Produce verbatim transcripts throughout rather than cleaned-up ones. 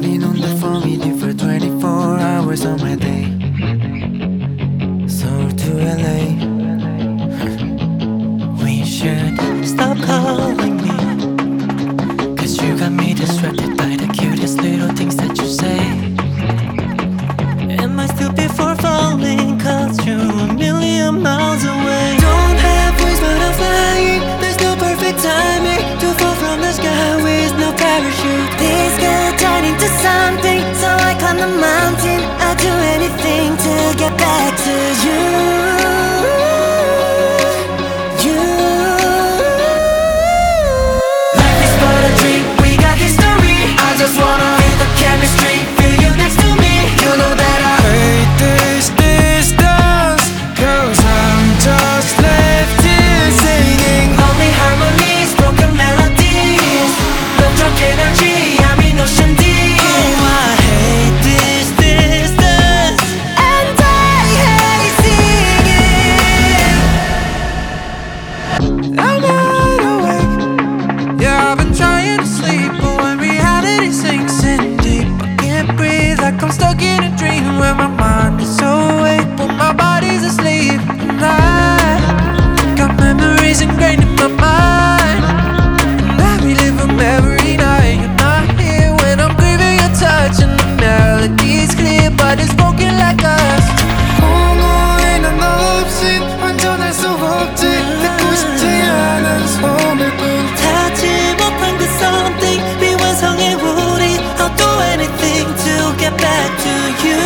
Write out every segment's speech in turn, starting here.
Sitting on the phone with you for twenty-four hours of my day. Seoul to L A. We should stop calling me, cause you got me distracted by the cutest little things that you say. Am I stupid for falling, cause you're a million miles away? Don't have wings but I'm flying. There's no perfect timing to fall from the sky with no parachute. This could turn into something, so I climb the mountain. I'd do anything to get back to you. You. Life is but a dream, we got history. I just wanna feel the chemistry, feel you next to me. You know that I hate this distance, cause I'm just left here singing only harmonies, broken melodies. No drunk energy, I'm in ocean deep. Oh, I hate this distance, And I hate singing. I'm wide awake. Yeah, I've been trying to sleep, but when reality sinks in deep, I can't breathe like I'm stuck in a dream where my mind is awake but my body's asleep. And I got memories ingrained in my mind, and I relive them every night. You're not here when I'm grieving your touch, and the melody's clear but it's broken like glass. 공허해 난 너 없이 완전할 수 없지. 듣고 싶지 않은 소리뿐. 닿지 못한 그 something, 미완성의 우리. I'll do anything to get back to you.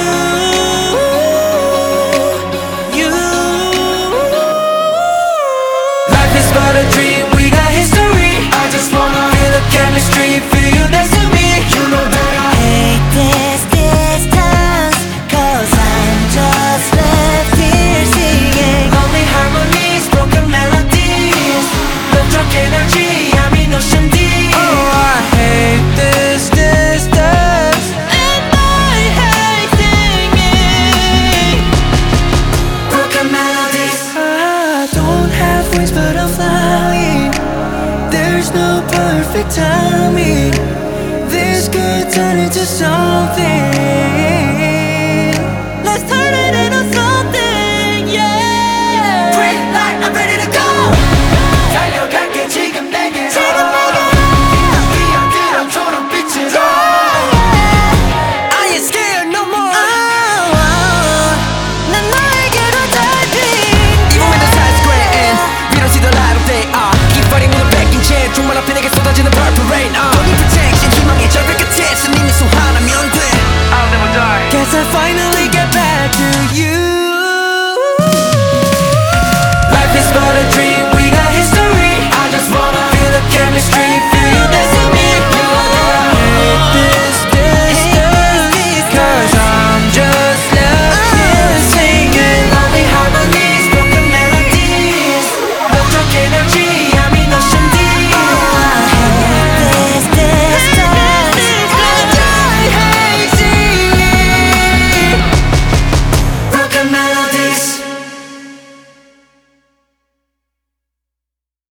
You. Life is but a dream, we got history. I just wanna feel the chemistry, feel you next to me. You know that I Hate this distance, cause I'm just left here singing only harmonies, broken melodies. No drunk energy, I'm in ocean deep. Oh, I hate this distance. And I hate singing. Broken melodies. I don't have wings but I'm flying. There's no perfect timing. This could turn into something. Let's turn it